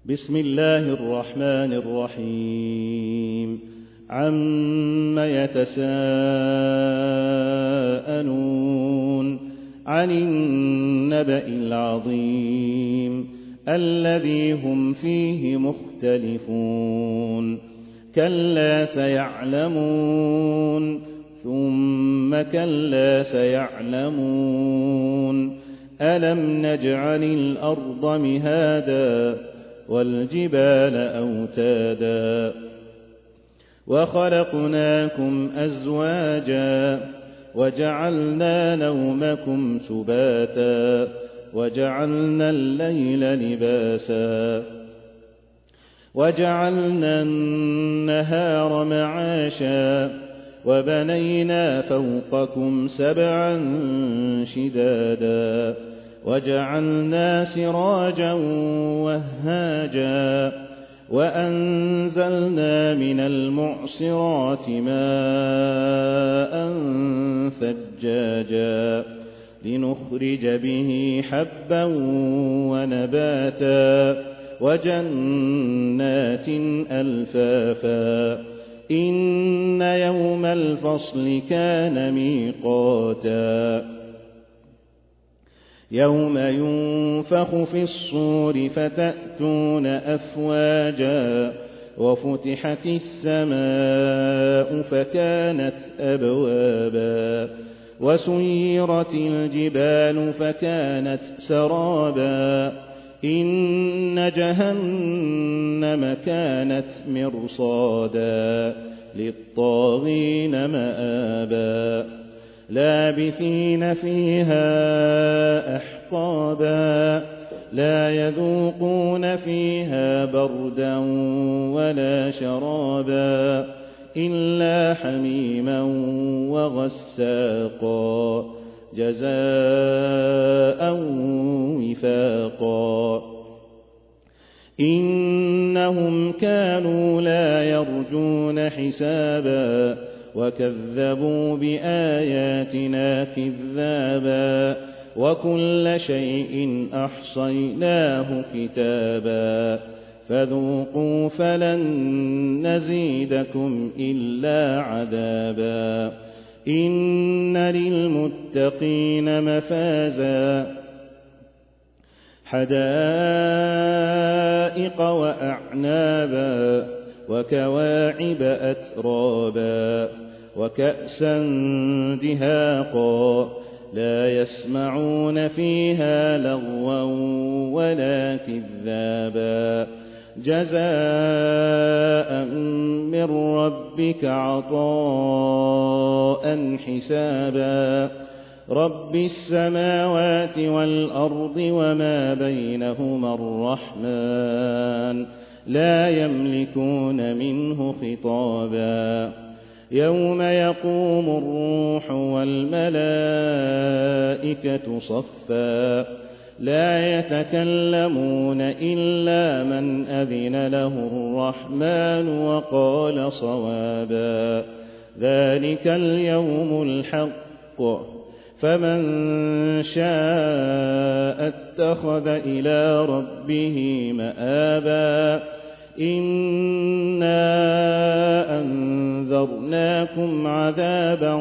بسم الله الرحمن الرحيم عم يتساءلون عن النبأ العظيم الذي هم فيه مختلفون كلا سيعلمون ثم كلا سيعلمون ألم نجعل الأرض مهادا والجبال أوتادا وخلقناكم أزواجا وجعلنا نومكم سباتا وجعلنا الليل لباسا وجعلنا النهار معاشا وبنينا فوقكم سبعا شدادا وجعلنا سراجا وهاجا وأنزلنا من المعصرات ماء ثجاجا لنخرج به حبا ونباتا وجنات ألفافا إن يوم الفصل كان ميقاتا يوم ينفخ في الصور فتأتون أفواجا وفتحت السماء فكانت أبوابا وسيرت الجبال فكانت سرابا إن جهنم كانت مرصادا للطاغين مآبا لابثين فيها أحقابا لا يذوقون فيها بردا ولا شرابا إلا حميما وغساقا جزاء وفاقا إنهم كانوا لا يرجون حسابا وكذبوا بآياتنا كذابا وكل شيء أحصيناه كتابا فذوقوا فلن نزيدكم إلا عذابا إن للمتقين مفازا حدائق وأعنابا وكواعب أترابا وكأسا دهاقا لا يسمعون فيها لغوا ولا كذابا جزاء من ربك عطاء حسابا رب السماوات والأرض وما بينهما الرحمن لا يملكون منه خطابا يوم يقوم الروح والملائكة صفا لا يتكلمون إلا من أذن له الرحمن وقال صوابا ذلك اليوم الحق فمن شاء اتخذ إلى ربه مآبا إنا أنذرناكم عذابا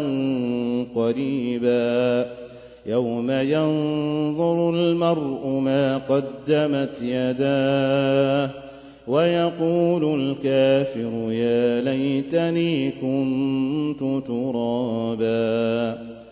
قريبا يوم ينظر المرء ما قدمت يداه ويقول الكافر يا ليتني كنت ترابا